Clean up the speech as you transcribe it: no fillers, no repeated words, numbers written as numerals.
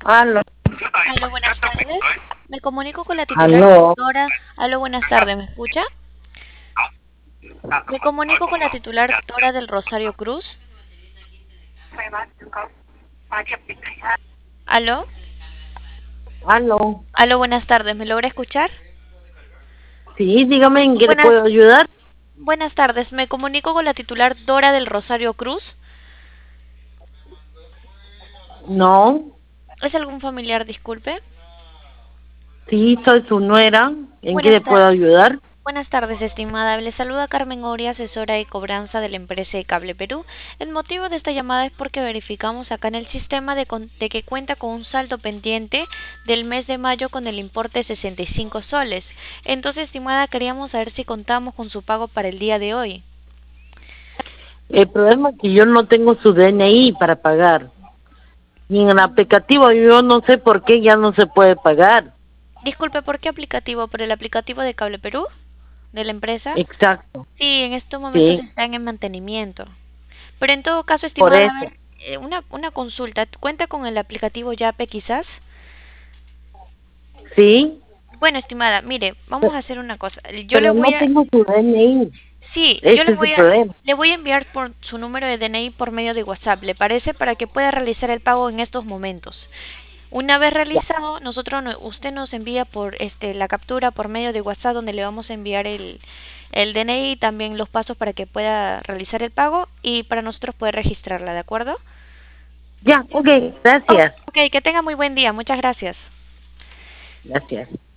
Aló, Aló, buenas tardes. Me comunico con la titular aló, doctora. Aló, buenas tardes. ¿Me escucha? Me comunico con la titular Dora del Rosario Cruz. Aló. aló. Aló, buenas tardes. ¿Me logra escuchar? Sí, dígame en qué le Buenas, puedo ayudar. buenas tardes. Me comunico con la titular Dora del Rosario Cruz. No, ¿Es algún familiar? Disculpe. sí, soy su nuera. ¿En qué le Buenas puedo tardes. ayudar? Buenas tardes, estimada. Le saluda Carmen Oria, asesora de cobranza de la empresa de Cable Perú. El motivo de esta llamada es porque verificamos acá en el sistema de que cuenta con un saldo pendiente del mes de mayo con el importe de 65 soles. Entonces, estimada, queríamos saber si contamos con su pago para el día de hoy. El problema es que yo no tengo su DNI para pagar. Y en el aplicativo yo no sé por qué ya no se puede pagar. Disculpe, ¿por qué aplicativo? ¿Por el aplicativo de Cable Perú? ¿De la empresa? Exacto, Sí, en estos momentos sí, están en mantenimiento. Pero en todo caso, por estimada, a eso. ver, una consulta. ¿Cuenta con el aplicativo Yape quizás? Sí, Bueno, estimada, mire, vamos a hacer una cosa. Yo le pero no voy a, tengo su DNI. sí, yo Ese es el problema. le voy a enviar por su número de DNI por medio de WhatsApp, ¿le parece? Para que pueda realizar el pago en estos momentos. Una vez Ya, realizado, usted nos envía por la captura por medio de WhatsApp donde le vamos a enviar el DNI y también los pasos para que pueda realizar el pago y para nosotros poder registrarla, ¿de acuerdo? ya, ok, Oh, gracias. ok, que tenga muy buen día, muchas gracias. Gracias.